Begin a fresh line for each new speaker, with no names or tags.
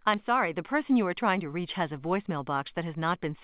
I'm sorry, the person you are trying to reach has a voicemail box that has not been